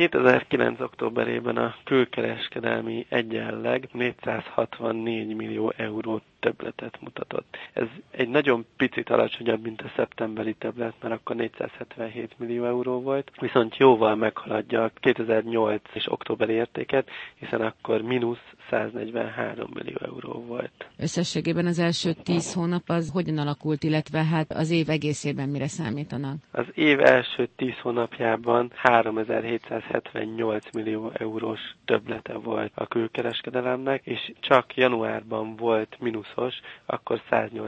2009. októberében a külkereskedelmi egyenleg 464 millió eurót többletet mutatott. Ez egy nagyon picit alacsonyabb, mint a szeptemberi többlet, mert akkor 477 millió euró volt, viszont jóval meghaladja a 2008 és októberi értéket, hiszen akkor mínusz 143 millió euró volt. Összességében az első 10 hónap az hogyan alakult, illetve hát az év egészében mire számítanak? Az év első 10 hónapjában 3778 millió eurós többlete volt a külkereskedelemnek, és csak januárban volt mínuszos, akkor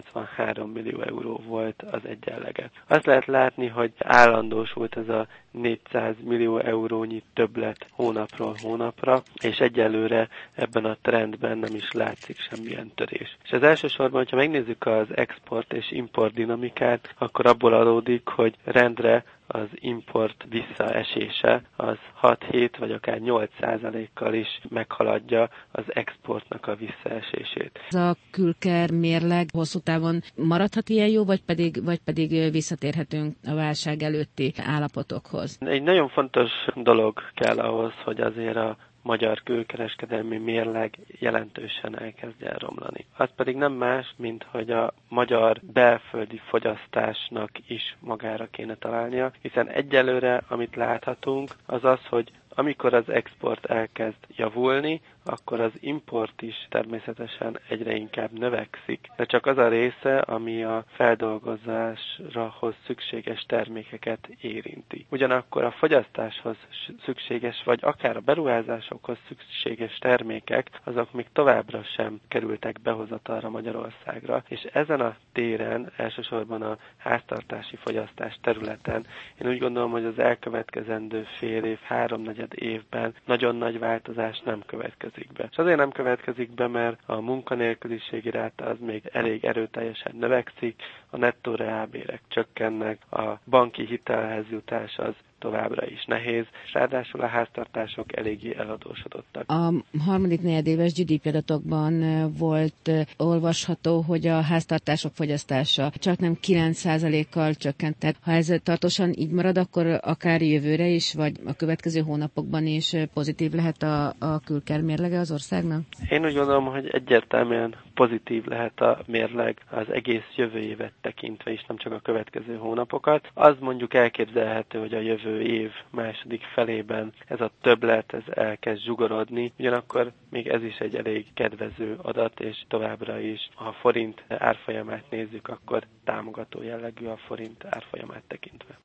183 millió euró volt az egyenlege. Azt lehet látni, hogy állandósult ez a 400 millió eurónyi többlet hónapról hónapra, és egyelőre ebben a trendben nem is látszik semmilyen törés. És az elsősorban, ha megnézzük az export és import dinamikát, akkor abból adódik, hogy rendre az import visszaesése az 6-7 vagy akár 8%-kal is meghaladja az exportnak a visszaesését. Ez a külker mérleg hosszú távon maradhat ilyen jó, vagy pedig visszatérhetünk a válság előtti állapotokhoz? Egy nagyon fontos dolog kell ahhoz, hogy azért a magyar külkereskedelmi mérleg jelentősen elkezdjen romlani. Az pedig nem más, mint hogy a magyar belföldi fogyasztásnak is magára kéne találnia, hiszen egyelőre, amit láthatunk, az az, hogy amikor az export elkezd javulni, akkor az import is természetesen egyre inkább növekszik, de csak az a része, ami a feldolgozáshoz szükséges termékeket érinti. Ugyanakkor a fogyasztáshoz szükséges, vagy akár a beruházásokhoz szükséges termékek, azok még továbbra sem kerültek behozatalra Magyarországra, és ezen a téren, elsősorban a háztartási fogyasztás területen, én úgy gondolom, hogy az elkövetkezendő fél év, 3-4 évben nagyon nagy változás nem következik be. És azért nem következik be, mert a munkanélküliségi ráta az még elég erőteljesen növekszik, a nettó reálbérek csökkennek, a banki hitelhez jutás az továbbra is nehéz, és ráadásul a háztartások eléggé eladósodottak. A harmadik negyedéves GDP adatokban volt olvasható, hogy a háztartások fogyasztása csak nem 9%-kal csökkent. Tehát ha ez tartósan így marad, akkor akár jövőre is, vagy a következő hónapokban is pozitív lehet a külker mérlege az országnak? Én úgy gondolom, hogy egyértelműen pozitív lehet a mérleg az egész jövő évet tekintve is, nem csak a következő hónapokat. Az mondjuk elképzelhető, hogy a jövő év második felében ez a többlet ez elkezd zsugorodni, ugyanakkor még ez is egy elég kedvező adat, és továbbra is, ha a forint árfolyamát nézzük, akkor támogató jellegű a forint árfolyamát tekintve.